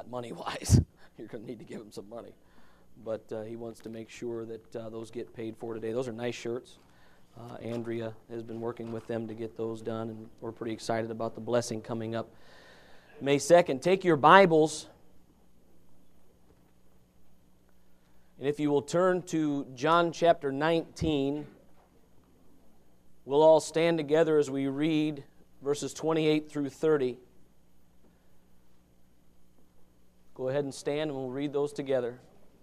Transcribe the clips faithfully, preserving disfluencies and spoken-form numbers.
not money-wise. You're going to need to give him some money. But uh, he wants to make sure that uh, those get paid for today. Those are nice shirts. Uh, Andrea has been working with them to get those done, and we're pretty excited about the blessing coming up May second. Take your Bibles, and if you will turn to John chapter nineteen, we'll all stand together as we read verses twenty-eight through thirty. Go ahead and stand, and we'll read those together.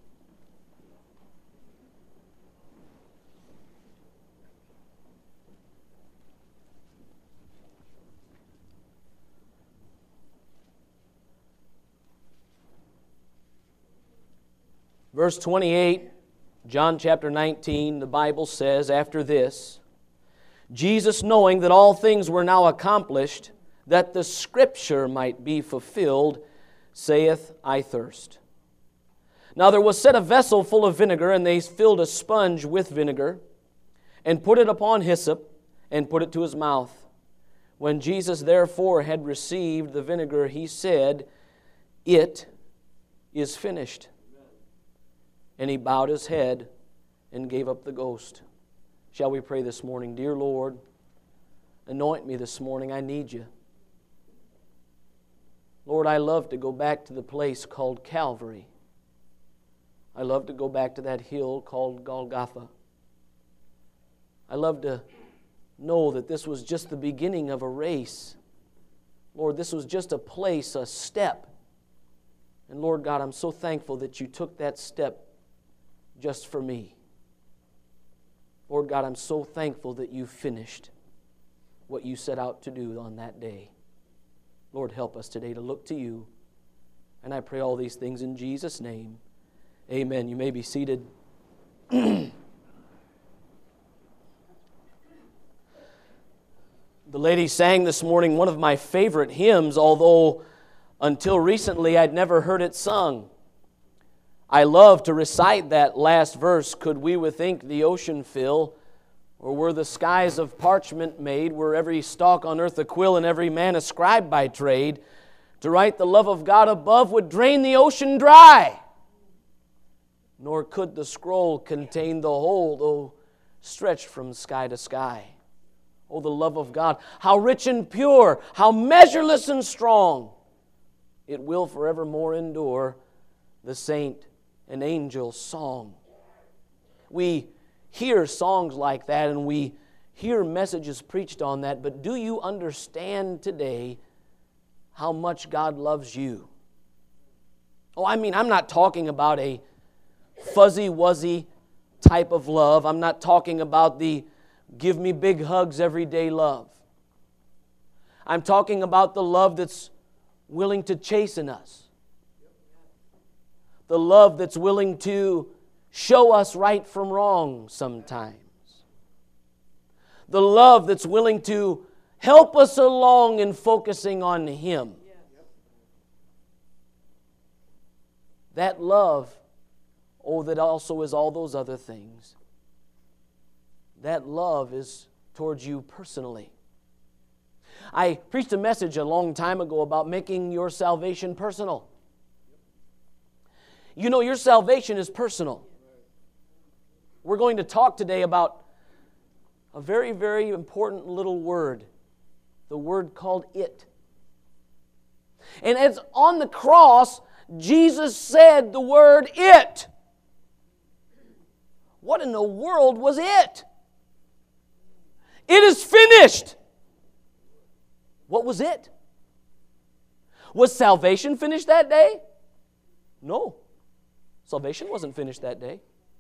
Verse twenty-eight, John chapter nineteen, the Bible says, after this, Jesus, knowing that all things were now accomplished, that the Scripture might be fulfilled, saith, I thirst. Now there was set a vessel full of vinegar, and they filled a sponge with vinegar, and put it upon hyssop, and put it to his mouth. When Jesus therefore had received the vinegar, he said, It is finished. And he bowed his head and gave up the ghost. Shall we pray this morning? Dear Lord, anoint me this morning. I need you. Lord, I love to go back to the place called Calvary. I love to go back to that hill called Golgotha. I love to know that this was just the beginning of a race. Lord, this was just a place, a step. And Lord God, I'm so thankful that you took that step just for me. Lord God, I'm so thankful that you finished what you set out to do on that day. Lord, help us today to look to you. And I pray all these things in Jesus' name. Amen. You may be seated. The lady sang this morning one of my favorite hymns, although until recently I'd never heard it sung. I love to recite that last verse, could we with ink the ocean fill, or were the skies of parchment made, were every stalk on earth a quill and every man a scribe by trade, to write the love of God above would drain the ocean dry. Nor could the scroll contain the whole, though stretched from sky to sky. Oh, the love of God, how rich and pure, how measureless and strong. It will forevermore endure, the saint and angel song. We hear songs like that and we hear messages preached on that, but do you understand today how much God loves you? Oh, I mean, I'm not talking about a fuzzy-wuzzy type of love. I'm not talking about the give me big hugs every day love. I'm talking about the love that's willing to chasten us. The love that's willing to show us right from wrong sometimes. The love that's willing to help us along in focusing on Him. That love, oh, that also is all those other things. That love is towards you personally. I preached a message a long time ago about making your salvation personal. You know, your salvation is personal. We're going to talk today about a very, very important little word. The word called it. And as on the cross, Jesus said the word it. What in the world was it? It is finished. What was it? Was salvation finished that day? No. Salvation wasn't finished that day.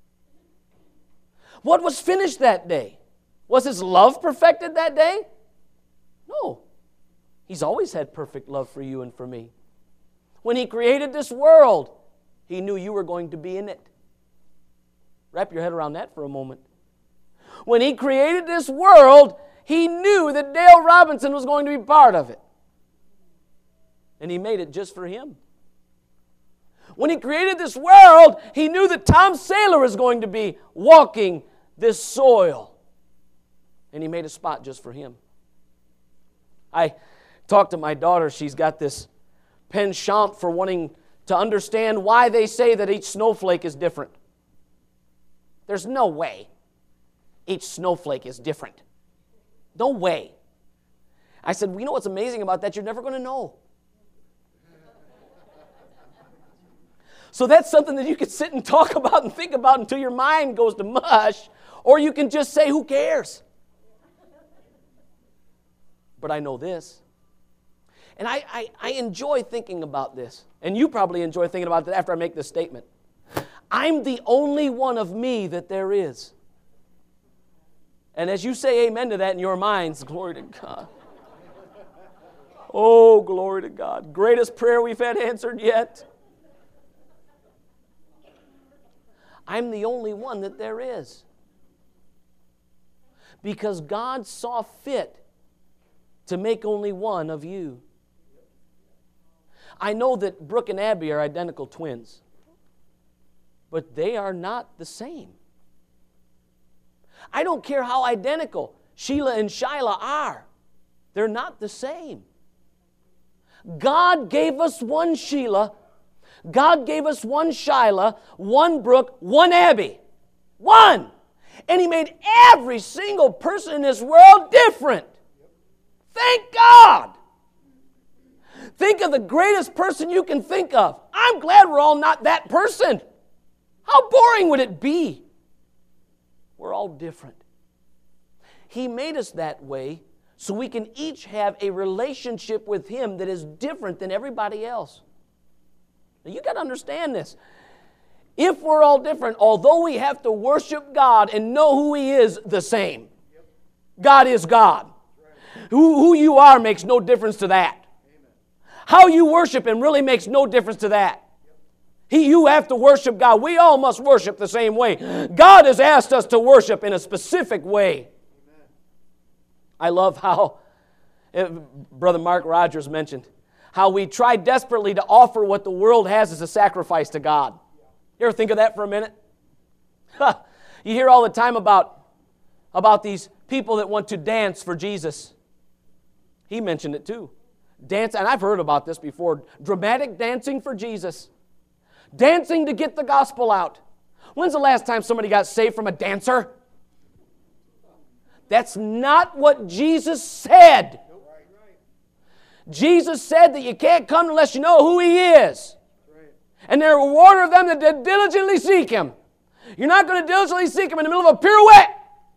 What was finished that day? Was His love perfected that day? No. He's always had perfect love for you and for me. When He created this world, He knew you were going to be in it. Wrap your head around that for a moment. When He created this world, He knew that Dale Robinson was going to be part of it. And He made it just for him. When He created this world, He knew that Tom Saylor was going to be walking this soil. And He made a spot just for him. I talked to my daughter. She's got this penchant for wanting to understand why they say that each snowflake is different. There's no way each snowflake is different. No way. I said, well, you know what's amazing about that? You're never going to know. So that's something that you can sit and talk about and think about until your mind goes to mush, or you can just say, who cares? But I know this. And I, I, I enjoy thinking about this. And you probably enjoy thinking about it after I make this statement. I'm the only one of me that there is. And as you say amen to that in your minds, glory to God. Oh, glory to God. Greatest prayer we've had answered yet. I'm the only one that there is. Because God saw fit to make only one of you. I know that Brooke and Abby are identical twins, but they are not the same. I don't care how identical Sheila and Shyla are. They're not the same. God gave us one Sheila. God gave us one Shyla, one Brooke, one Abby. One. And He made every single person in this world different. Thank God. Think of the greatest person you can think of. I'm glad we're all not that person. How boring would it be? We're all different. He made us that way so we can each have a relationship with Him that is different than everybody else. Now, you got to understand this. If we're all different, although we have to worship God and know who He is the same, God is God. Who, who you are makes no difference to that. How you worship Him really makes no difference to that. He, you have to worship God. We all must worship the same way. God has asked us to worship in a specific way. I love how uh, Brother Mark Rogers mentioned how we try desperately to offer what the world has as a sacrifice to God. You ever think of that for a minute? You hear all the time about, about these people that want to dance for Jesus. He mentioned it too. Dance, and I've heard about this before. Dramatic dancing for Jesus. Dancing to get the gospel out. When's the last time somebody got saved from a dancer? That's not what Jesus said. Jesus said that you can't come unless you know who He is. And there are a reward of them that diligently seek Him. You're not going to diligently seek Him in the middle of a pirouette.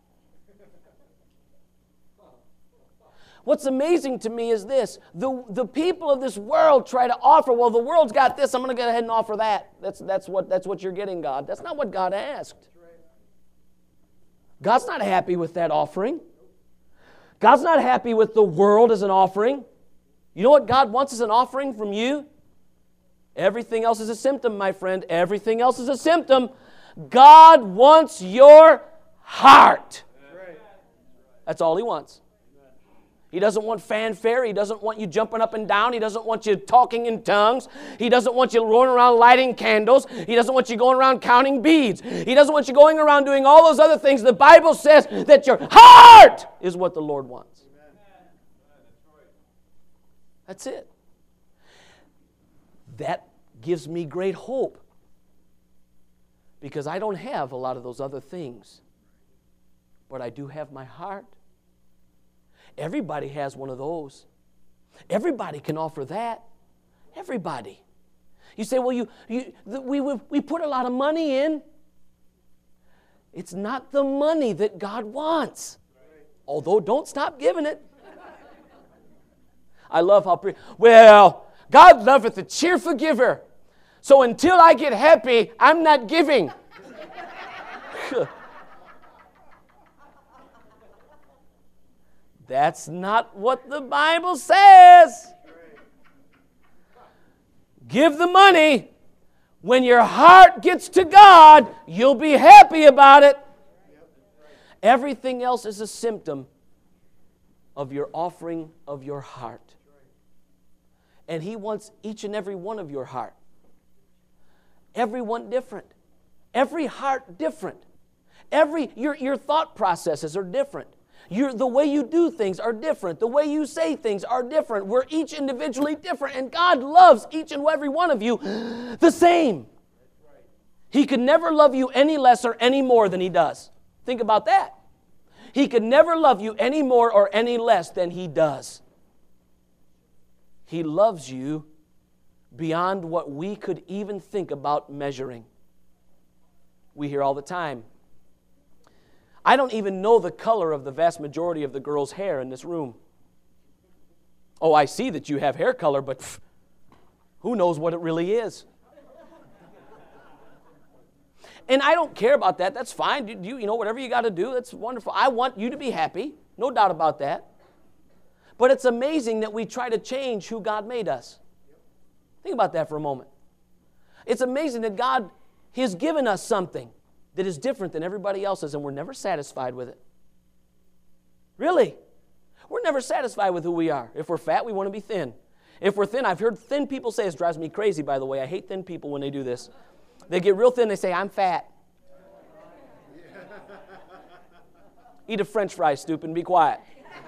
What's amazing to me is this. The, the people of this world try to offer, well, the world's got this, I'm going to go ahead and offer that. That's, that's, what, that's what you're getting, God. That's not what God asked. God's not happy with that offering. God's not happy with the world as an offering. You know what God wants as an offering from you? Everything else is a symptom, my friend. Everything else is a symptom. God wants your heart. That's all He wants. He doesn't want fanfare. He doesn't want you jumping up and down. He doesn't want you talking in tongues. He doesn't want you going around lighting candles. He doesn't want you going around counting beads. He doesn't want you going around doing all those other things. The Bible says that your heart is what the Lord wants. That's it. That gives me great hope because I don't have a lot of those other things, but I do have my heart. Everybody has one of those. Everybody can offer that. Everybody. You say, well, you, you we, we, we put a lot of money in. It's not the money that God wants. Although, don't stop giving it. I love how, pre- well, God loveth a cheerful giver. So until I get happy, I'm not giving. That's not what the Bible says. Give the money. When your heart gets to God, you'll be happy about it. Everything else is a symptom of your offering of your heart. And He wants each and every one of your heart. Everyone different. Every heart different. Every your, your thought processes are different. You're, the way you do things are different. The way you say things are different. We're each individually different, and God loves each and every one of you the same. He could never love you any less or any more than He does. Think about that. He could never love you any more or any less than He does. He loves you beyond what we could even think about measuring. We hear all the time, I don't even know the color of the vast majority of the girls' hair in this room. Oh, I see that you have hair color, but pff, who knows what it really is? And I don't care about that. That's fine. You, you, you know, whatever you got to do, that's wonderful. I want you to be happy. No doubt about that. But it's amazing that we try to change who God made us. Think about that for a moment. It's amazing that God has given us something that is different than everybody else's, and we're never satisfied with it. Really. We're never satisfied with who we are. If we're fat, we want to be thin. If we're thin, I've heard thin people say, this drives me crazy, by the way. I hate thin people when they do this. They get real thin, they say, I'm fat. Eat a French fry, stupid, and be quiet.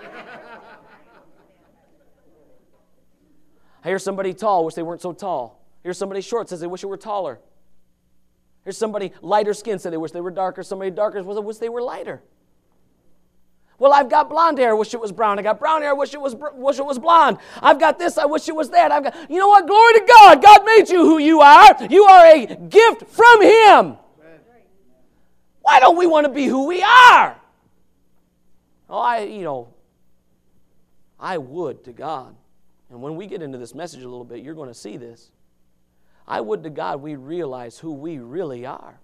I hear somebody tall, wish they weren't so tall. Here's somebody short, says they wish they were taller. Here's somebody lighter skinned, said they wish they were darker. Somebody darker, wish they were lighter. Well, I've got blonde hair, wish it was brown. I got brown hair, wish it was wish it was blonde. I've got this, I wish it was that. I've got, you know what? Glory to God. God made you who you are. You are a gift from Him. Why don't we want to be who we are? Oh, I, you know, I would to God. And when we get into this message a little bit, you're going to see this. I would to God we realize who we really are.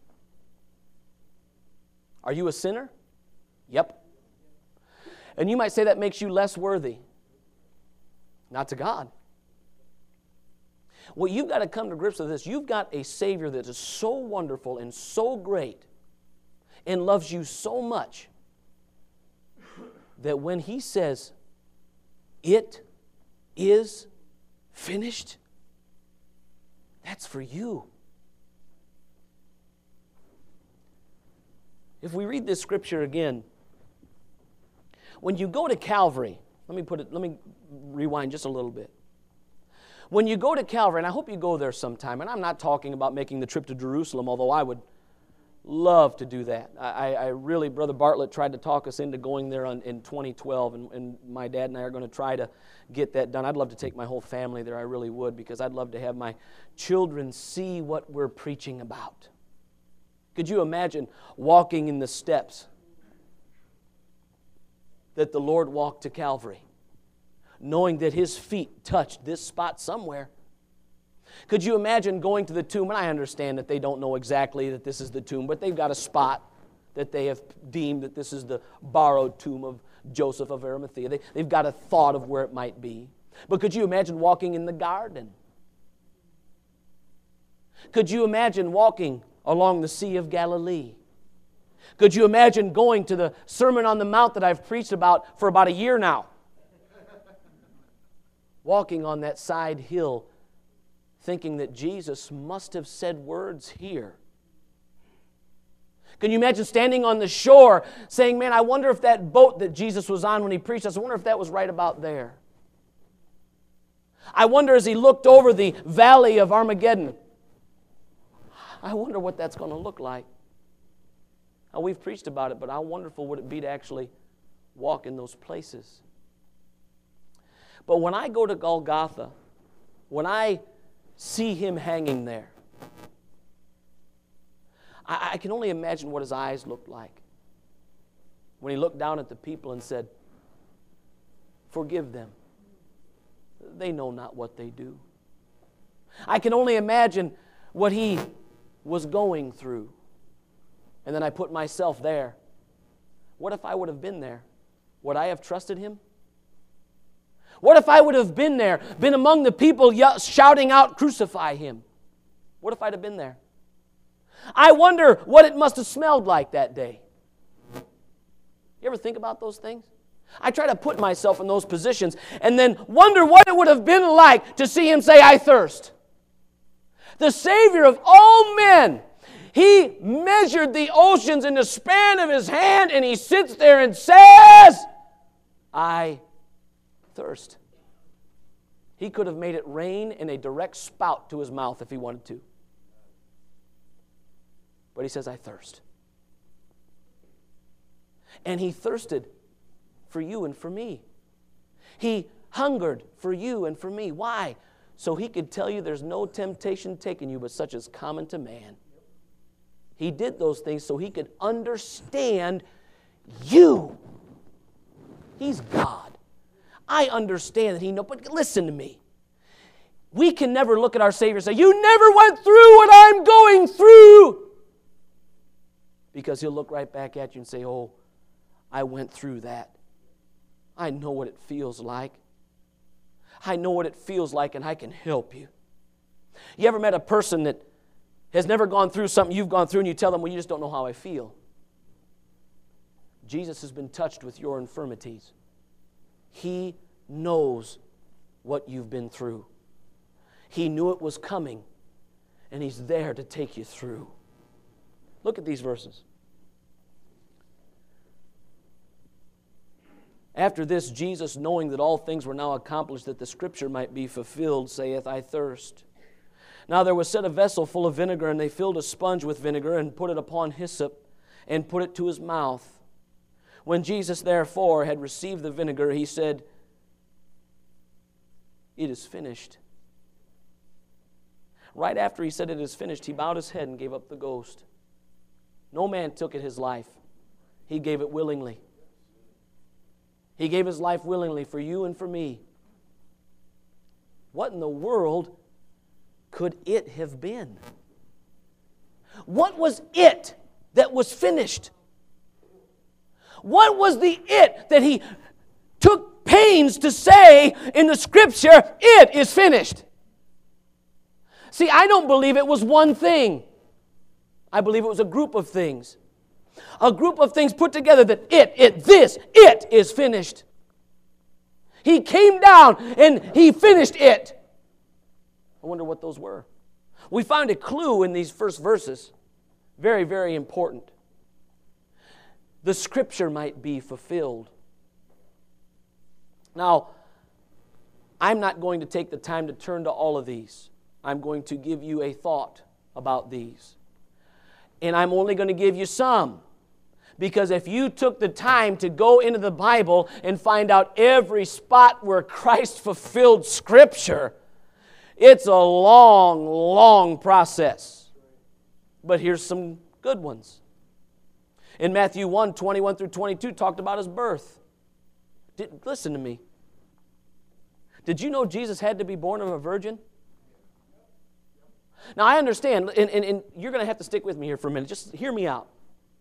Are you a sinner? Yep. And you might say that makes you less worthy. Not to God. Well, you've got to come to grips with this. You've got a Savior that is so wonderful and so great and loves you so much that when He says, it is finished, that's for you. If we read this scripture again, when you go to Calvary, let me put it, let me rewind just a little bit. When you go to Calvary, and I hope you go there sometime, and I'm not talking about making the trip to Jerusalem, although I would love to do that. I, I really, Brother Bartlett tried to talk us into going there on, in twenty twelve, and, and my dad and I are going to try to get that done. I'd love to take my whole family there, I really would, because I'd love to have my children see what we're preaching about. Could you imagine walking in the steps that the Lord walked to Calvary, knowing that His feet touched this spot somewhere? Could you imagine going to the tomb? And I understand that they don't know exactly that this is the tomb, but they've got a spot that they have deemed that this is the borrowed tomb of Joseph of Arimathea. They, they've got a thought of where it might be. But could you imagine walking in the garden? Could you imagine walking along the Sea of Galilee? Could you imagine going to the Sermon on the Mount that I've preached about for about a year now? Walking on that side hill, thinking that Jesus must have said words here. Can you imagine standing on the shore saying, man, I wonder if that boat that Jesus was on when He preached, I wonder if that was right about there. I wonder as He looked over the valley of Armageddon, I wonder what that's going to look like. Now, we've preached about it, but how wonderful would it be to actually walk in those places? But when I go to Golgotha, when I see Him hanging there, I, I can only imagine what His eyes looked like when He looked down at the people and said, forgive them. They know not what they do. I can only imagine what He was going through. And then I put myself there. What if I would have been there? Would I have trusted Him? What if I would have been there, been among the people shouting out, crucify Him? What if I'd have been there? I wonder what it must have smelled like that day. You ever think about those things? I try to put myself in those positions and then wonder what it would have been like to see Him say, I thirst. The Savior of all men, He measured the oceans in the span of His hand, and He sits there and says, I thirst. He could have made it rain in a direct spout to His mouth if He wanted to. But He says, I thirst. And He thirsted for you and for me. He hungered for you and for me. Why? So He could tell you there's no temptation taken you but such as common to man. He did those things so He could understand you. He's God. I understand that He knows, but listen to me. We can never look at our Savior and say, you never went through what I'm going through. Because He'll look right back at you and say, oh, I went through that. I know what it feels like. I know what it feels like, and I can help you. You ever met a person that has never gone through something you've gone through, and you tell them, well, you just don't know how I feel? Jesus has been touched with your infirmities. He knows what you've been through. He knew it was coming, and He's there to take you through. Look at these verses. After this, Jesus, knowing that all things were now accomplished, that the Scripture might be fulfilled, saith, I thirst. Now there was set a vessel full of vinegar, and they filled a sponge with vinegar, and put it upon hyssop, and put it to His mouth. When Jesus therefore had received the vinegar, He said, it is finished. Right after He said it is finished, He bowed His head and gave up the ghost. No man took it His life. He gave it willingly. He gave His life willingly for you and for me. What in the world could it have been? What was it that was finished? What was the it that He took pains to say in the Scripture, it is finished? See, I don't believe it was one thing. I believe it was a group of things. A group of things put together that it, it, this, it is finished. He came down and He finished it. I wonder what those were. We find a clue in these first verses. Very, very important. The Scripture might be fulfilled. Now, I'm not going to take the time to turn to all of these. I'm going to give you a thought about these. And I'm only going to give you some. Because if you took the time to go into the Bible and find out every spot where Christ fulfilled Scripture, it's a long, long process. But here's some good ones. In Matthew one, twenty-one through twenty-two, talked about His birth. Did, listen to me. Did you know Jesus had to be born of a virgin? Now, I understand, and, and, and you're going to have to stick with me here for a minute. Just hear me out.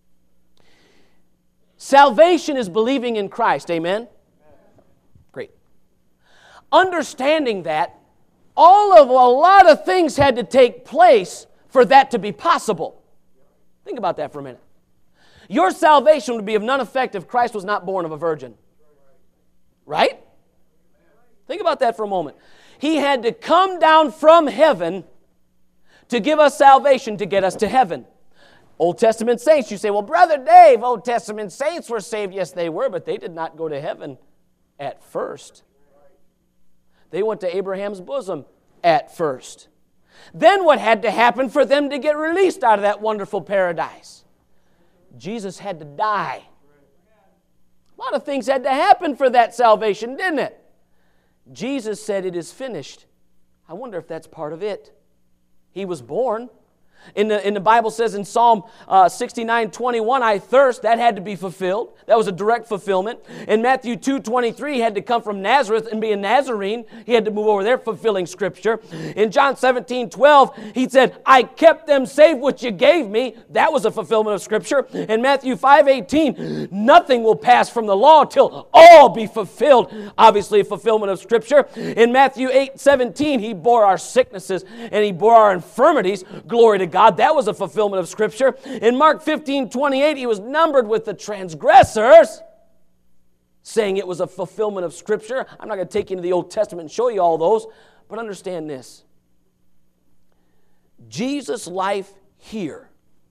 Salvation is believing in Christ, amen? Great. Understanding that, all of a lot of things had to take place for that to be possible. Think about that for a minute. Your salvation would be of none effect if Christ was not born of a virgin. Right? Think about that for a moment. He had to come down from heaven to give us salvation to get us to heaven. Old Testament saints, you say, well, Brother Dave, Old Testament saints were saved. Yes, they were, but they did not go to heaven at first. They went to Abraham's bosom at first. Then what had to happen for them to get released out of that wonderful paradise? Jesus had to die. A lot of things had to happen for that salvation, didn't it? Jesus said it is finished. I wonder if that's part of it. He was born. In the, in the Bible says in Psalm uh, sixty-nine twenty-one, I thirst. That had to be fulfilled. That was a direct fulfillment. In Matthew two twenty-three, he had to come from Nazareth and be a Nazarene. He had to move over there, fulfilling Scripture. In John seventeen twelve, he said, I kept them safe which you gave me. That was a fulfillment of Scripture. In Matthew five eighteen, nothing will pass from the law till all be fulfilled. Obviously, a fulfillment of Scripture. In Matthew eight seventeen, he bore our sicknesses and he bore our infirmities. Glory to God. That was a fulfillment of Scripture. In Mark fifteen twenty-eight, he was numbered with the transgressors, saying it was a fulfillment of Scripture. I'm not going to take you into the Old Testament and show you all those, but understand this. Jesus' life here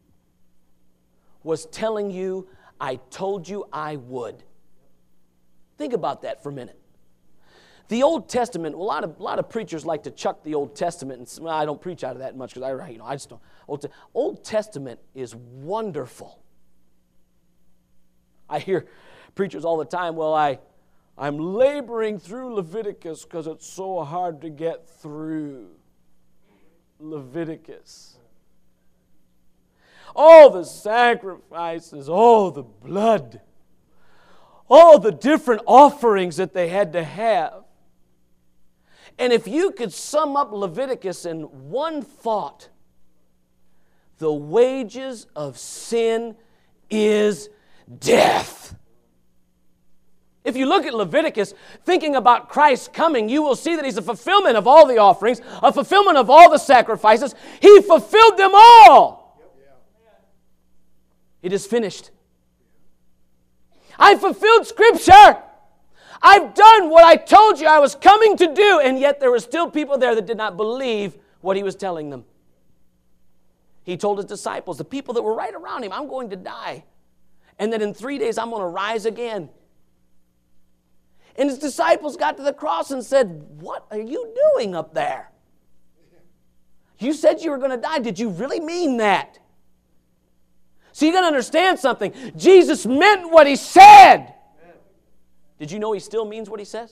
was telling you, I told you I would. Think about that for a minute. The Old Testament, a lot of, a lot of preachers like to chuck the Old Testament, and well, I don't preach out of that much because I, you know, I just don't. Old, Old Testament is wonderful. I hear preachers all the time, well, I, I'm laboring through Leviticus because it's so hard to get through Leviticus. All the sacrifices, all the blood, all the different offerings that they had to have. And if you could sum up Leviticus in one thought, the wages of sin is death. If you look at Leviticus, thinking about Christ coming, you will see that He's a fulfillment of all the offerings, a fulfillment of all the sacrifices. He fulfilled them all. It is finished. I fulfilled Scripture. I've done what I told you I was coming to do, and yet there were still people there that did not believe what He was telling them. He told His disciples, the people that were right around Him, I'm going to die, and that in three days I'm going to rise again. And His disciples got to the cross and said, what are you doing up there? You said you were going to die. Did you really mean that? So you got to understand something. Jesus meant what He said. Did you know He still means what He says?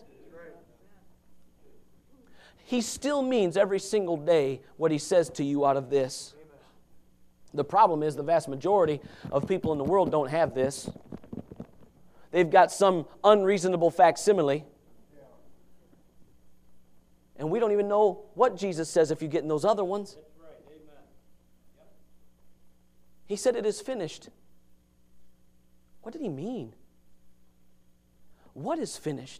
He still means every single day what He says to you out of this. The problem is the vast majority of people in the world don't have this. They've got some unreasonable facsimile. And we don't even know what Jesus says if you get in those other ones. He said it is finished. What did He mean? What is finished?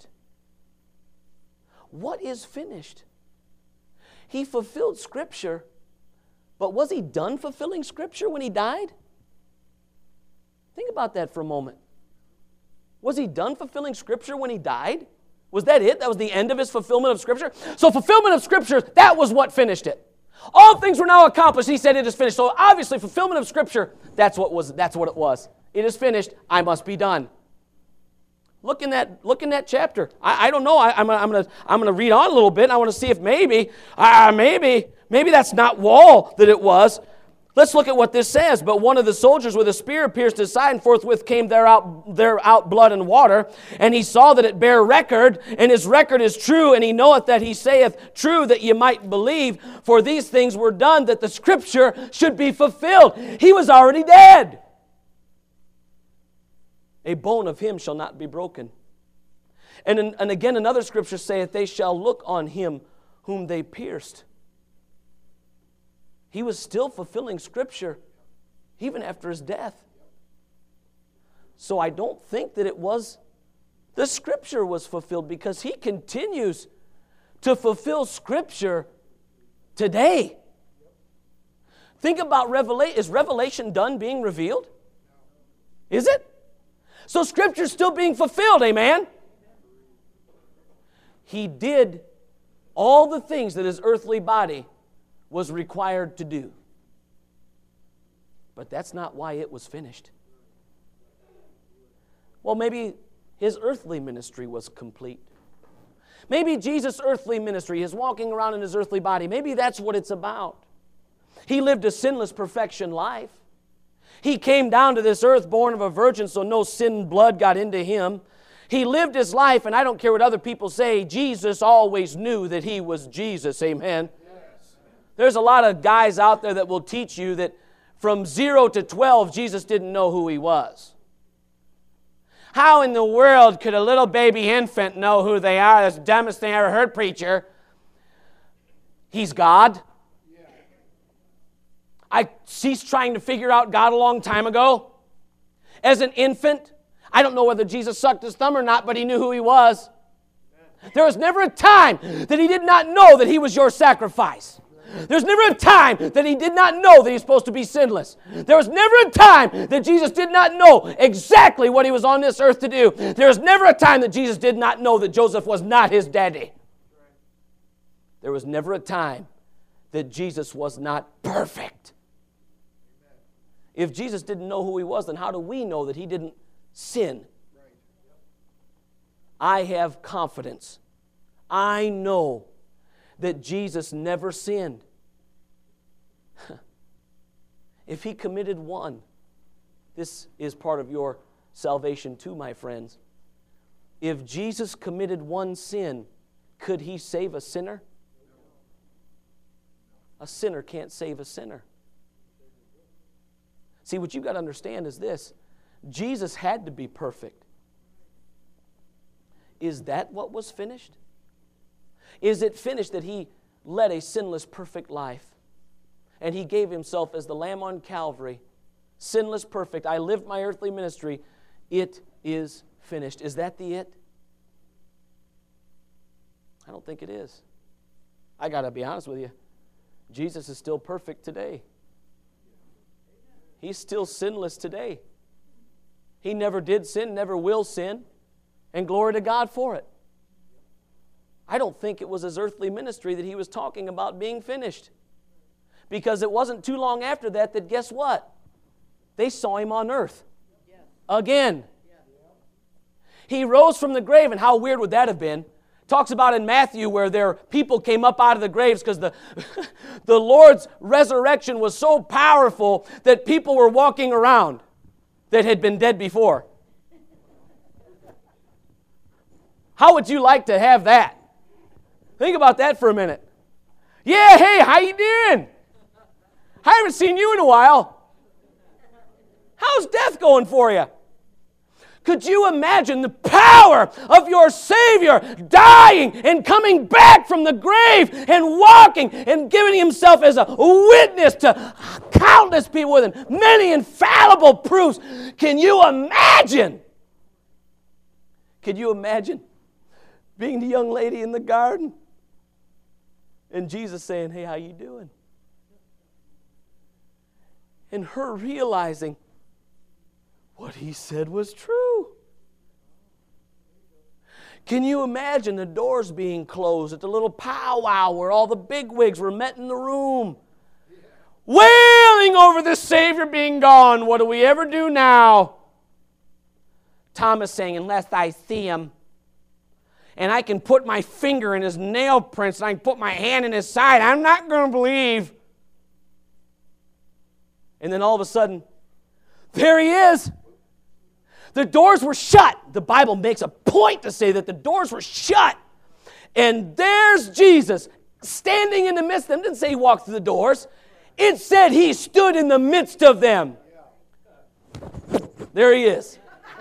What is finished? He fulfilled Scripture, but was He done fulfilling Scripture when He died? Think about that for a moment. Was He done fulfilling Scripture when He died? Was that it? That was the end of His fulfillment of Scripture? So fulfillment of Scripture, that was what finished it. All things were now accomplished. He said it is finished. So obviously fulfillment of Scripture, that's what was. That's what it was. It is finished. I must be done. Look in that, look in that chapter. I, I don't know. I, I'm, I'm going to I'm gonna read on a little bit. And I want to see if maybe, uh, maybe, maybe that's not all that it was. Let's look at what this says. But one of the soldiers with a spear pierced his side, and forthwith came there out, there out blood and water. And he saw that it bare record, and his record is true. And he knoweth that he saith true, that ye might believe. For these things were done, that the Scripture should be fulfilled. He was already dead. A bone of him shall not be broken. And, in, and again another Scripture saith, they shall look on him whom they pierced. He was still fulfilling Scripture even after His death. So I don't think that it was, the Scripture was fulfilled, because He continues to fulfill Scripture today. Think about Revelation. Is Revelation done being revealed? Is it? So Scripture's still being fulfilled, amen? He did all the things that His earthly body was required to do. But that's not why it was finished. Well, maybe His earthly ministry was complete. Maybe Jesus' earthly ministry, His walking around in His earthly body, maybe that's what it's about. He lived a sinless perfection life. He came down to this earth born of a virgin, so no sin blood got into Him. He lived His life, and I don't care what other people say, Jesus always knew that He was Jesus, amen? Yes. There's a lot of guys out there that will teach you that from zero to twelve, Jesus didn't know who He was. How in the world could a little baby infant know who they are? That's the dumbest thing I ever heard, preacher. He's God. I ceased trying to figure out God a long time ago. As an infant, I don't know whether Jesus sucked His thumb or not, but He knew who He was. There was never a time that He did not know that He was your sacrifice. There's never a time that He did not know that He's supposed to be sinless. There was never a time that Jesus did not know exactly what He was on this earth to do. There was never a time that Jesus did not know that Joseph was not His daddy. There was never a time that Jesus was not perfect. If Jesus didn't know who he was, then how do we know that he didn't sin? I have confidence. I know that Jesus never sinned. If he committed one, this is part of your salvation too, my friends. If Jesus committed one sin, could he save a sinner? A sinner can't save a sinner. See, what you've got to understand is this. Jesus had to be perfect. Is that what was finished? Is it finished that he led a sinless, perfect life? And he gave himself as the Lamb on Calvary, sinless, perfect. I lived my earthly ministry. It is finished. Is that the it? I don't think it is. I got to be honest with you. Jesus is still perfect today. He's still sinless today. He never did sin, never will sin, and glory to God for it. I don't think it was his earthly ministry that he was talking about being finished. Because it wasn't too long after that that guess what? They saw him on earth. Again. He rose from the grave, and how weird would that have been? Talks about in Matthew where their people came up out of the graves because the, the Lord's resurrection was so powerful that people were walking around that had been dead before. How would you like to have that? Think about that for a minute. Yeah, hey, how you doing? I haven't seen you in a while. How's death going for you? Could you imagine the power of your Savior dying and coming back from the grave and walking and giving himself as a witness to countless people with many infallible proofs? Can you imagine? Could you imagine being the young lady in the garden and Jesus saying, hey, how you doing? And her realizing what he said was true. Can you imagine the doors being closed at the little powwow where all the bigwigs were met in the room? Wailing over the Savior being gone. What do we ever do now? Thomas saying, unless I see him, and I can put my finger in his nail prints, and I can put my hand in his side, I'm not going to believe. And then all of a sudden, there he is. The doors were shut. The Bible makes a point to say that the doors were shut. And there's Jesus standing in the midst of them. It didn't say he walked through the doors. It said he stood in the midst of them. There he is.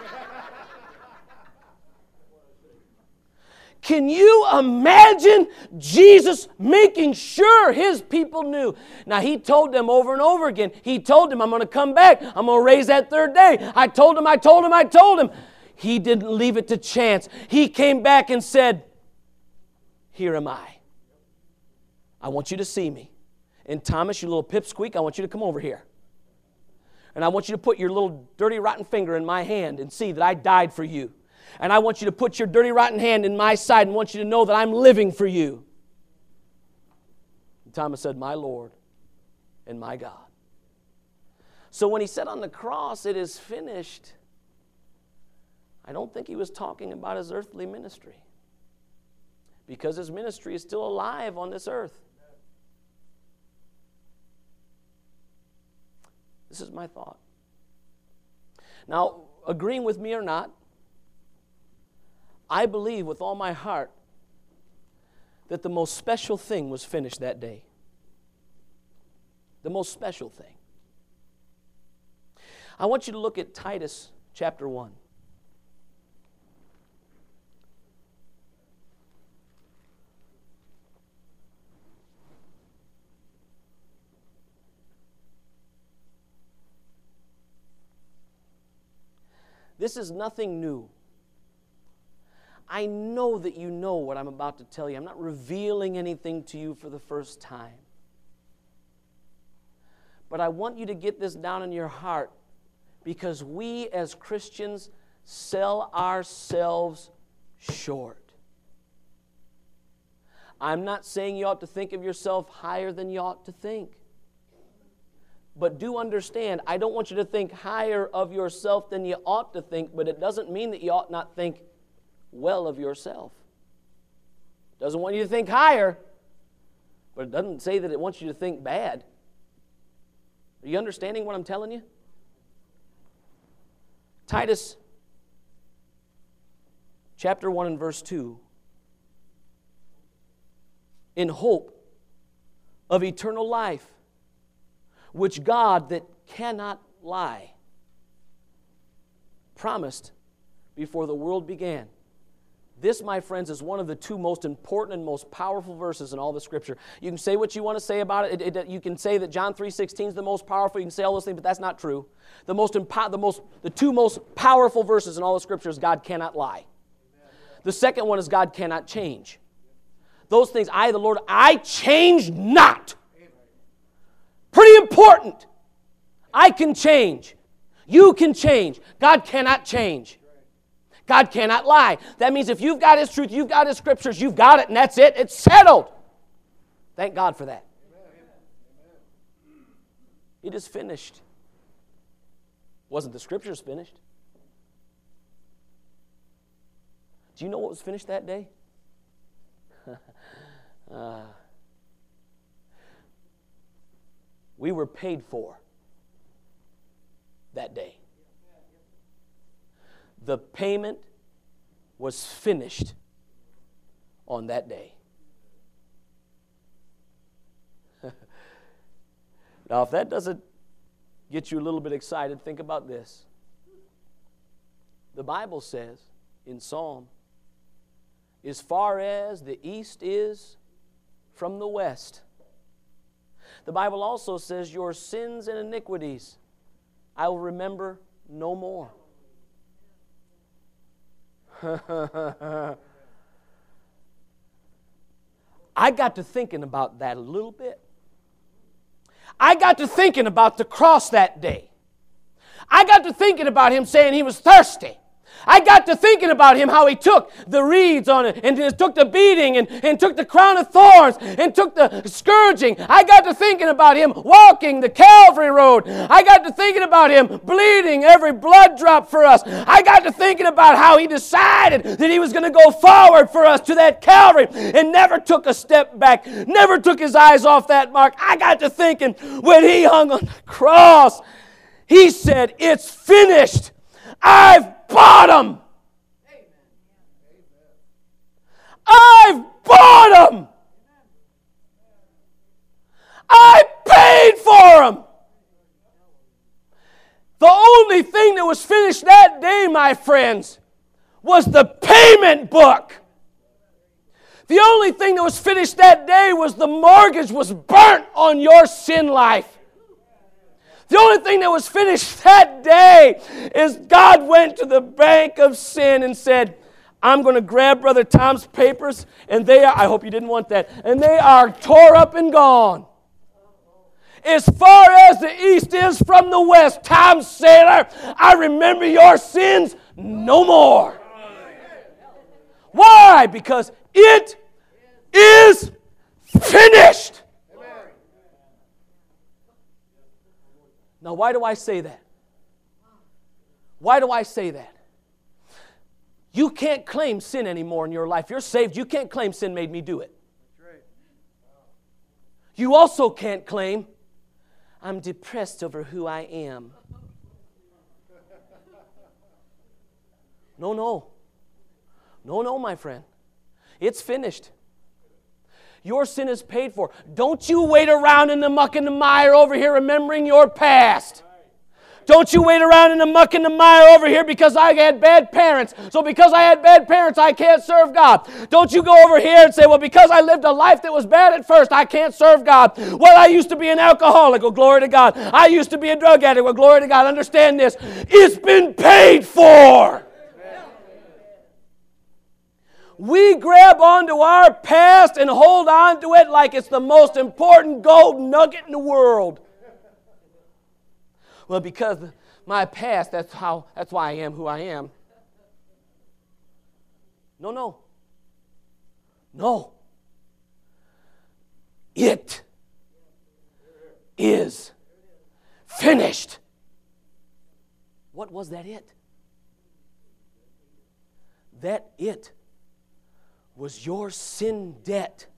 Can you imagine Jesus making sure his people knew? Now, he told them over and over again. He told them, I'm going to come back. I'm going to raise that third day. I told him, I told him, I told him. He didn't leave it to chance. He came back and said, here am I. I want you to see me. And Thomas, you little pipsqueak, I want you to come over here. And I want you to put your little dirty, rotten finger in my hand and see that I died for you. And I want you to put your dirty, rotten hand in my side and want you to know that I'm living for you. And Thomas said, my Lord and my God. So when he said on the cross, it is finished, I don't think he was talking about his earthly ministry. Because his ministry is still alive on this earth. This is my thought. Now, agreeing with me or not, I believe with all my heart that the most special thing was finished that day. The most special thing. I want you to look at Titus chapter one. This is nothing new. I know that you know what I'm about to tell you. I'm not revealing anything to you for the first time. But I want you to get this down in your heart because we as Christians sell ourselves short. I'm not saying you ought to think of yourself higher than you ought to think. But do understand, I don't want you to think higher of yourself than you ought to think, but it doesn't mean that you ought not think well of yourself. It doesn't want you to think higher, but it doesn't say that it wants you to think bad. Are you understanding what I'm telling you? Titus chapter one and verse two. In hope of eternal life, which God that cannot lie promised before the world began. This, my friends, is one of the two most important and most powerful verses in all the Scripture. You can say what you want to say about it. it, it you can say that John three sixteen is the most powerful. You can say all those things, but that's not true. The most, impo- the most, the two most powerful verses in all the Scripture is God cannot lie. The second one is God cannot change. Those things, I, the Lord, I change not. Pretty important. I can change. You can change. God cannot change. God cannot lie. That means if you've got His truth, you've got His Scriptures, you've got it, and that's it. It's settled. Thank God for that. It is finished. Wasn't the Scriptures finished? Do you know what was finished that day? uh, we were paid for that day. The payment was finished on that day. Now, if that doesn't get you a little bit excited, think about this. The Bible says in Psalm, as far as the east is from the west. The Bible also says, your sins and iniquities I will remember no more. I got to thinking about that a little bit. I got to thinking about the cross that day. I got to thinking about Him saying He was thirsty. I got to thinking about Him, how He took the reeds on it, and took the beating, and, and took the crown of thorns, and took the scourging. I got to thinking about Him walking the Calvary road. I got to thinking about Him bleeding every blood drop for us. I got to thinking about how He decided that He was going to go forward for us to that Calvary, and never took a step back, never took His eyes off that mark. I got to thinking when He hung on the cross, He said, it's finished. I've bought them. I've bought them. I paid for them. The only thing that was finished that day, my friends, was the payment book. The only thing that was finished that day was the mortgage was burnt on your sin life. The only thing that was finished that day is God went to the bank of sin and said, I'm going to grab Brother Tom's papers, and they are, I hope you didn't want that, and they are tore up and gone. As far as the east is from the west, Tom Sailor, I remember your sins no more. Why? Because it is finished. Now, why do I say that? Why do I say that? You can't claim sin anymore in your life. You're saved. You can't claim sin made me do it. You also can't claim, I'm depressed over who I am. No, no. No, no, my friend. It's finished. Your sin is paid for. Don't you wait around in the muck and the mire over here remembering your past. Don't you wait around in the muck and the mire over here because I had bad parents. So because I had bad parents, I can't serve God. Don't you go over here and say, well, because I lived a life that was bad at first, I can't serve God. Well, I used to be an alcoholic. Well, glory to God. I used to be a drug addict. Well, glory to God. Understand this. It's been paid for. We grab onto our past and hold on to it like it's the most important gold nugget in the world. Well, because my past, that's how that's why I am who I am. No, no. No. It is finished. What was that it? That it was your sin debt.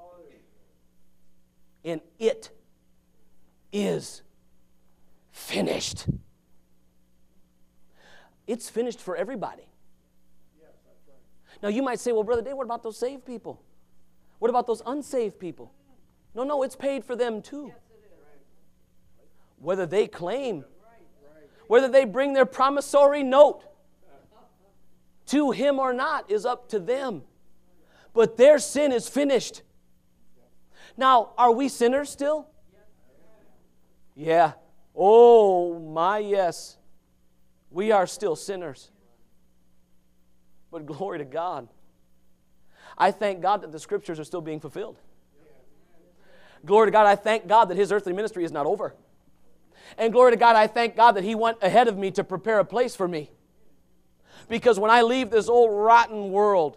And it is finished. It's finished for everybody. Now you might say, well, Brother Dave, what about those saved people? What about those unsaved people? No, no, it's paid for them too. Whether they claim, whether they bring their promissory note to Him or not is up to them. But their sin is finished. Now, are we sinners still? Yeah. Oh, my yes. We are still sinners. But glory to God. I thank God that the Scriptures are still being fulfilled. Glory to God, I thank God that His earthly ministry is not over. And glory to God, I thank God that He went ahead of me to prepare a place for me. Because when I leave this old rotten world,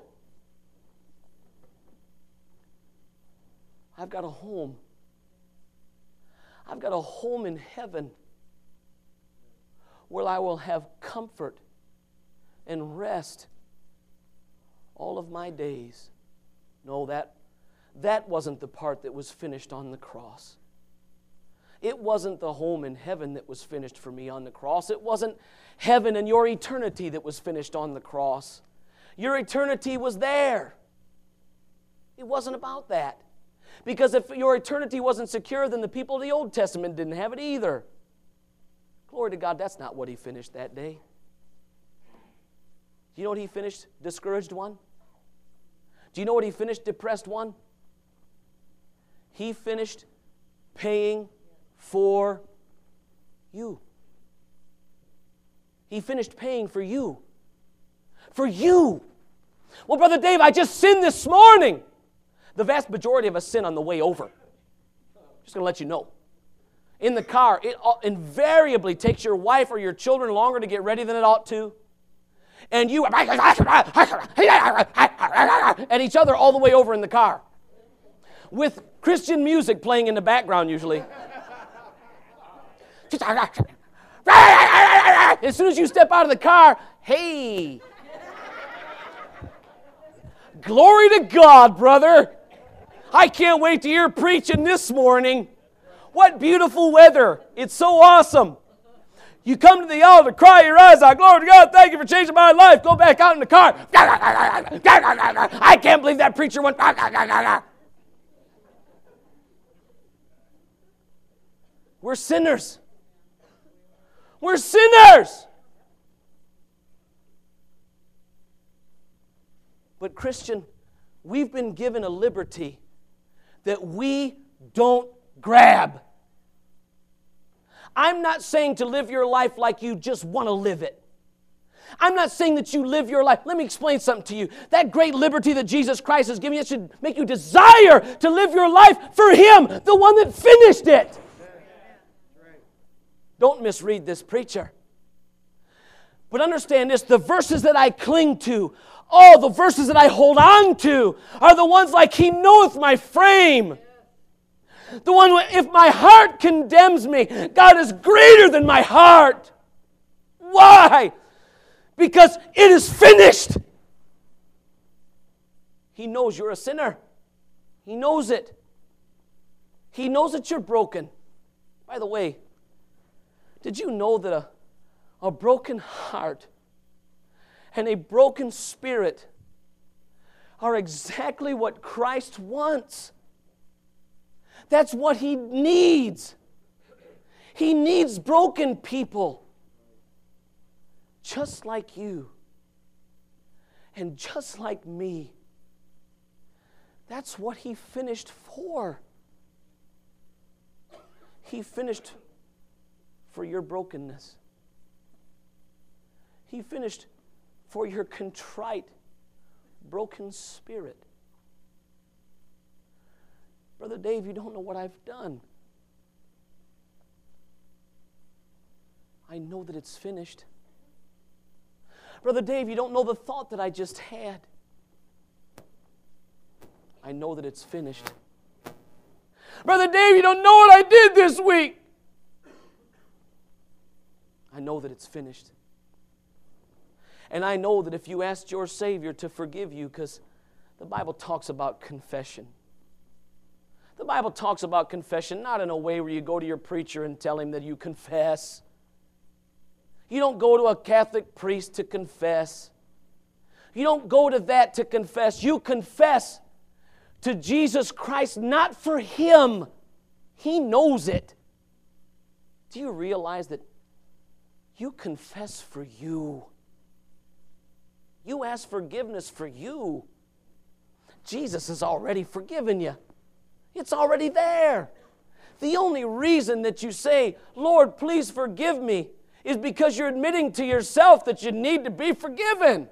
I've got a home. I've got a home in heaven where I will have comfort and rest all of my days. No, that, that wasn't the part that was finished on the cross. It wasn't the home in heaven that was finished for me on the cross. It wasn't heaven and your eternity that was finished on the cross. Your eternity was there. It wasn't about that. Because if your eternity wasn't secure, then the people of the Old Testament didn't have it either. Glory to God, that's not what He finished that day. Do you know what He finished? Discouraged one? Do you know what He finished? Depressed one? He finished paying for you. He finished paying for you. For you. Well, Brother Dave, I just sinned this morning. The vast majority of us sin on the way over. Just going to let you know. In the car, it invariably takes your wife or your children longer to get ready than it ought to. And you at each other all the way over in the car. With Christian music playing in the background usually. As soon as you step out of the car, hey. Glory to God, brother. I can't wait to hear preaching this morning. What beautiful weather. It's so awesome. You come to the altar, cry your eyes out. Glory to God, thank you for changing my life. Go back out in the car. I can't believe that preacher went. We're sinners. We're sinners. But Christian, we've been given a liberty that we don't grab. I'm not saying to live your life like you just want to live it. I'm not saying that you live your life. Let me explain something to you. That great liberty that Jesus Christ has given you should make you desire to live your life for Him, the one that finished it. Don't misread this preacher. But understand this, the verses that I cling to, oh, the verses that I hold on to are the ones like He knoweth my frame. The one, where, if my heart condemns me, God is greater than my heart. Why? Because it is finished. He knows you're a sinner. He knows it. He knows that you're broken. By the way, did you know that a, a broken heart and a broken spirit are exactly what Christ wants? That's what He needs. He needs broken people. Just like you. And just like me. That's what He finished for. He finished for your brokenness. He finished for your contrite, broken spirit. Brother Dave, you don't know what I've done. I know that it's finished. Brother Dave, you don't know the thought that I just had. I know that it's finished. Brother Dave, you don't know what I did this week. I know that it's finished. And I know that if you asked your Savior to forgive you, because the Bible talks about confession. The Bible talks about confession not in a way where you go to your preacher and tell him that you confess. You don't go to a Catholic priest to confess. You don't go to that to confess. You confess to Jesus Christ, not for Him. He knows it. Do you realize that you confess for you? You ask forgiveness for you. Jesus has already forgiven you. It's already there. The only reason that you say, Lord, please forgive me, is because you're admitting to yourself that you need to be forgiven.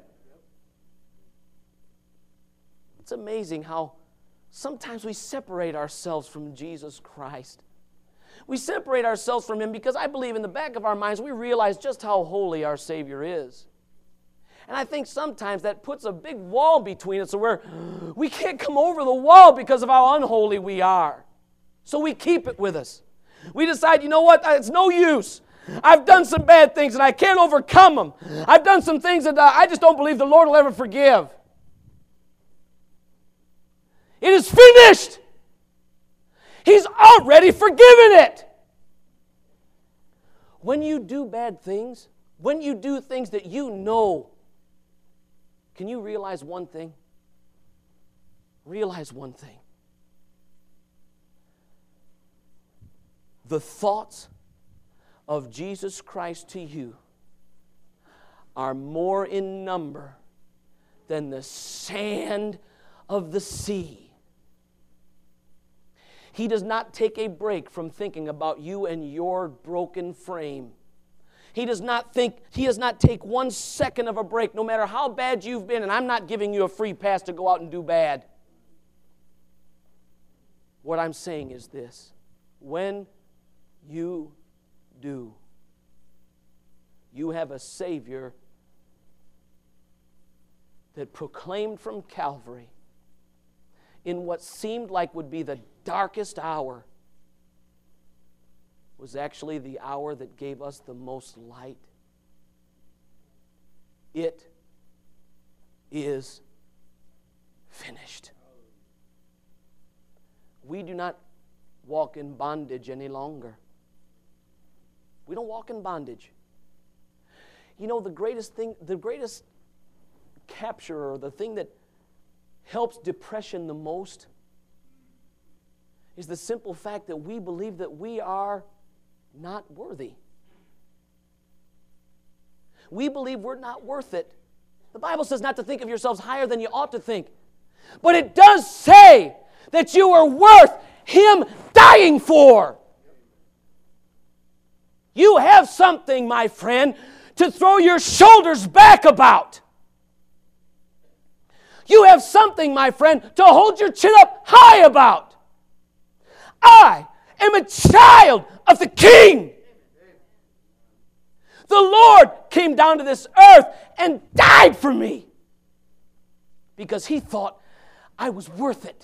It's amazing how sometimes we separate ourselves from Jesus Christ. We separate ourselves from Him because I believe in the back of our minds we realize just how holy our Savior is. And I think sometimes that puts a big wall between us where we can't come over the wall because of how unholy we are. So we keep it with us. We decide, you know what, it's no use. I've done some bad things and I can't overcome them. I've done some things that I just don't believe the Lord will ever forgive. It is finished. He's already forgiven it. When you do bad things, when you do things that you know, can you realize one thing? Realize one thing. The thoughts of Jesus Christ to you are more in number than the sand of the sea. He does not take a break from thinking about you and your broken frame. He does not think, he does not take one second of a break, no matter how bad you've been, and I'm not giving you a free pass to go out and do bad. What I'm saying is this: when you do, you have a Savior that proclaimed from Calvary in what seemed like would be the darkest hour was actually the hour that gave us the most light. It is finished. We do not walk in bondage any longer. We don't walk in bondage. You know, the greatest thing, the greatest capture, or the thing that helps depression the most, is the simple fact that we believe that we are not worthy. We believe we're not worth it. The Bible says not to think of yourselves higher than you ought to think. But it does say that you are worth Him dying for. You have something, my friend, to throw your shoulders back about. You have something, my friend, to hold your chin up high about. I am a child of the King. The Lord came down to this earth and died for me because He thought I was worth it.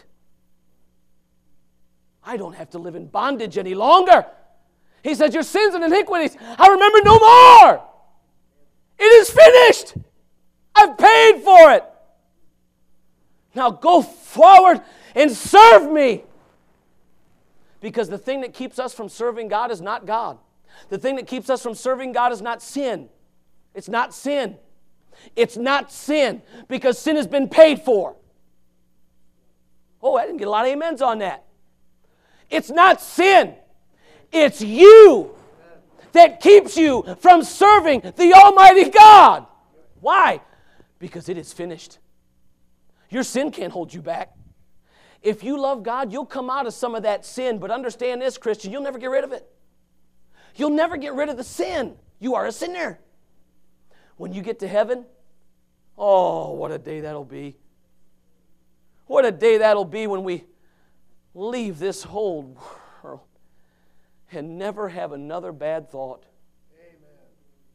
I don't have to live in bondage any longer. He said, your sins and iniquities I remember no more. It is finished. I've paid for it. Now go forward and serve me. Because the thing that keeps us from serving God is not God. The thing that keeps us from serving God is not sin. It's not sin. It's not sin, because sin has been paid for. Oh, I didn't get a lot of amens on that. It's not sin. It's you that keeps you from serving the Almighty God. Why? Because it is finished. Your sin can't hold you back. If you love God, you'll come out of some of that sin, but understand this, Christian, you'll never get rid of it. You'll never get rid of the sin. You are a sinner. When you get to heaven, oh, what a day that'll be. What a day that'll be when we leave this whole world and never have another bad thought. Amen.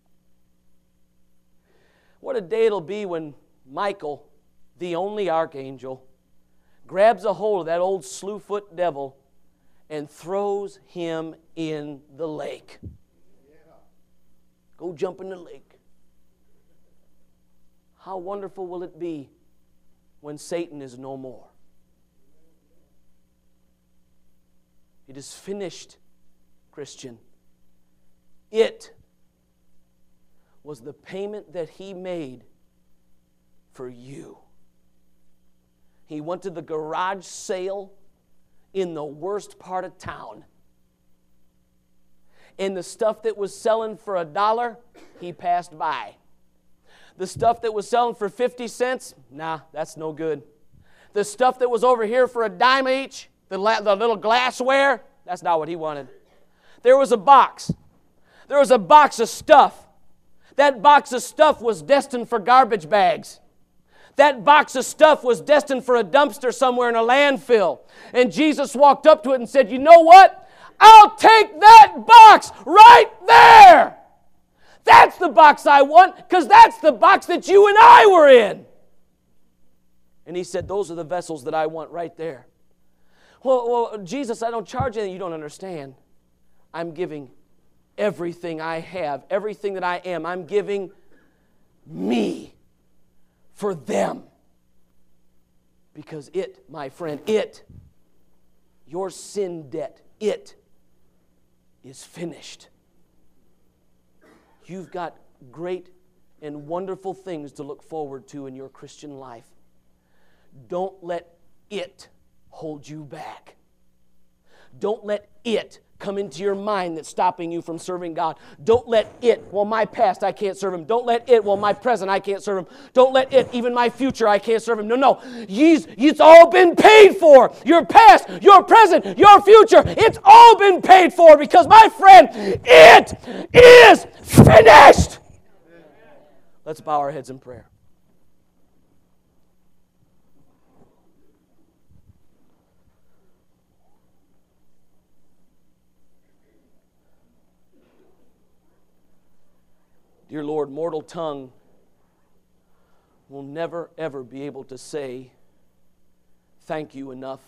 What a day it'll be when Michael, the only archangel, grabs a hold of that old slewfoot devil and throws him in the lake. Yeah. Go jump in the lake. How wonderful will it be when Satan is no more? It is finished, Christian. It was the payment that He made for you. He went to the garage sale in the worst part of town. And the stuff that was selling for a dollar, He passed by. The stuff that was selling for fifty cents, nah, that's no good. The stuff that was over here for a dime each, the, la- the little glassware, that's not what He wanted. There was a box. There was a box of stuff. That box of stuff was destined for garbage bags. That box of stuff was destined for a dumpster somewhere in a landfill. And Jesus walked up to it and said, you know what? I'll take that box right there. That's the box I want, because that's the box that you and I were in. And He said, those are the vessels that I want right there. Well, well, Jesus, I don't charge anything. You don't understand. I'm giving everything I have, everything that I am. I'm giving me for them. Because it, my friend, it, your sin debt, it is finished. You've got great and wonderful things to look forward to in your Christian life. Don't let it hold you back. Don't let it come into your mind that's stopping you from serving God. Don't let it, well, my past, I can't serve Him. Don't let it, well, my present, I can't serve Him. Don't let it, even my future, I can't serve Him. No, no. He's, it's all been paid for. Your past, your present, your future, it's all been paid for because, my friend, it is finished. Let's bow our heads in prayer. Dear Lord, mortal tongue will never, ever be able to say thank you enough.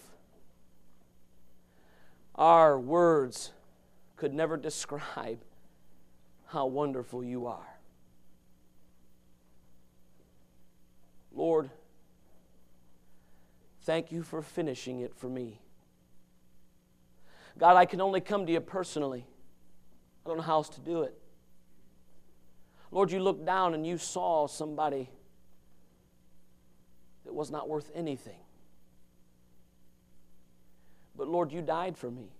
Our words could never describe how wonderful you are. Lord, thank you for finishing it for me. God, I can only come to you personally. I don't know how else to do it. Lord, you looked down and you saw somebody that was not worth anything. But Lord, you died for me,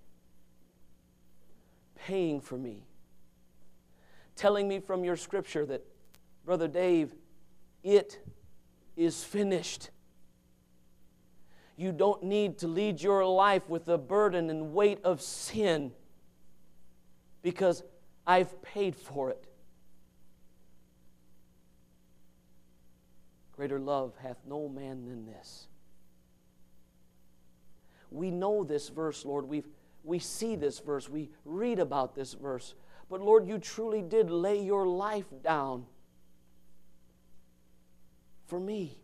paying for me, telling me from your scripture that, Brother Dave, it is finished. You don't need to lead your life with the burden and weight of sin because I've paid for it. Greater love hath no man than this. We know this verse, Lord. We we see this verse. We read about this verse. But Lord, you truly did lay your life down for me.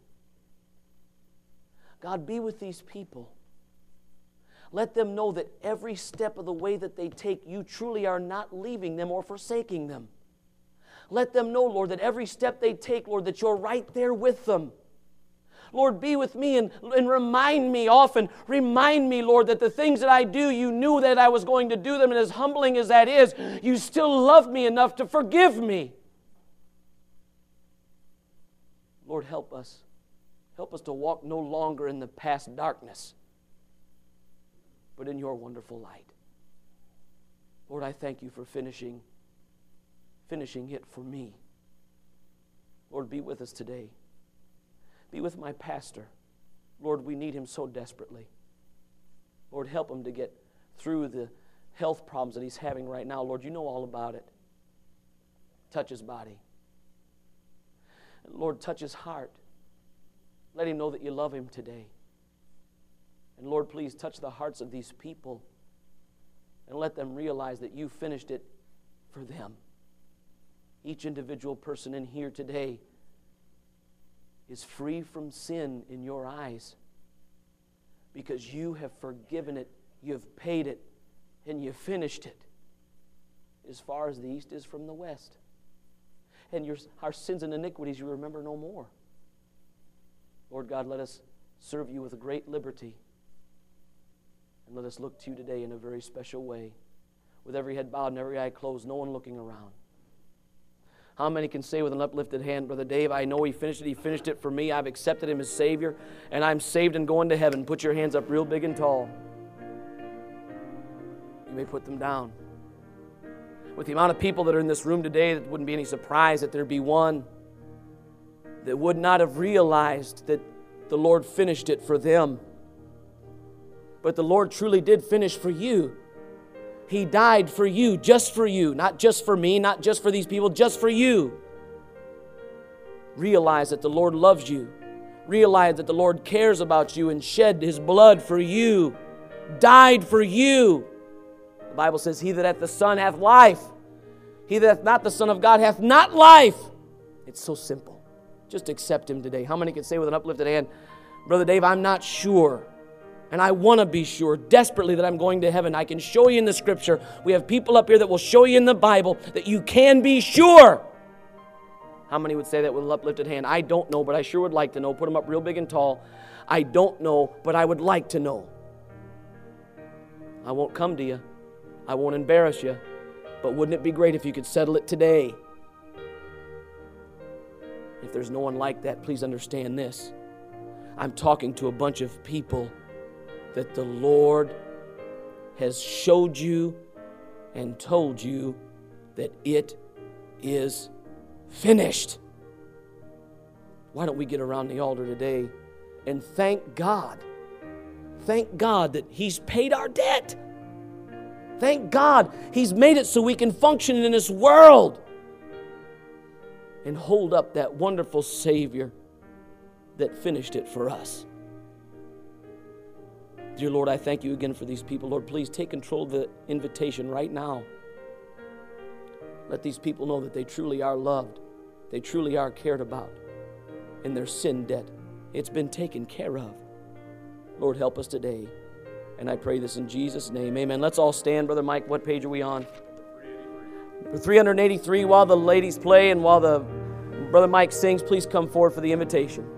God, be with these people. Let them know that every step of the way that they take, you truly are not leaving them or forsaking them. Let them know, Lord, that every step they take, Lord, that you're right there with them. Lord, be with me and, and remind me often, remind me, Lord, that the things that I do, you knew that I was going to do them, and as humbling as that is, you still love me enough to forgive me. Lord, help us. Help us to walk no longer in the past darkness, but in your wonderful light. Lord, I thank you for finishing finishing it for me. Lord, be with us today. Be with my pastor. Lord, we need him so desperately. Lord, help him to get through the health problems that he's having right now. Lord, you know all about it. Touch his body. And Lord, touch his heart. Let him know that you love him today. And Lord, please touch the hearts of these people and let them realize that you finished it for them. Each individual person in here today is free from sin in your eyes because you have forgiven it, you have paid it, and you finished it as far as the east is from the west. and your, our sins and iniquities you remember no more. Lord God, let us serve you with a great liberty. And let us look to you today in a very special way. With every head bowed and every eye closed, no one looking around. How many can say with an uplifted hand, Brother Dave, I know He finished it. He finished it for me. I've accepted Him as Savior, and I'm saved and going to heaven. Put your hands up real big and tall. You may put them down. With the amount of people that are in this room today, it wouldn't be any surprise that there'd be one that would not have realized that the Lord finished it for them. But the Lord truly did finish for you. He died for you, just for you, not just for me, not just for these people, just for you. Realize that the Lord loves you. Realize that the Lord cares about you and shed His blood for you, died for you. The Bible says, He that hath the Son hath life. He that hath not the Son of God hath not life. It's so simple. Just accept Him today. How many can say with an uplifted hand, Brother Dave, I'm not sure. And I want to be sure desperately that I'm going to heaven. I can show you in the Scripture. We have people up here that will show you in the Bible that you can be sure. How many would say that with an uplifted hand? I don't know, but I sure would like to know. Put them up real big and tall. I don't know, but I would like to know. I won't come to you. I won't embarrass you. But wouldn't it be great if you could settle it today? If there's no one like that, please understand this. I'm talking to a bunch of people that the Lord has showed you and told you that it is finished. Why don't we get around the altar today and thank God. Thank God that He's paid our debt. Thank God He's made it so we can function in this world and hold up that wonderful Savior that finished it for us. Dear Lord, I thank you again for these people. Lord, please take control of the invitation right now. Let these people know that they truly are loved. They truly are cared about. And their sin debt, it's been taken care of. Lord, help us today. And I pray this in Jesus' name. Amen. Let's all stand. Brother Mike, what page are we on? For three eighty-three, while the ladies play and while the Brother Mike sings, please come forward for the invitation.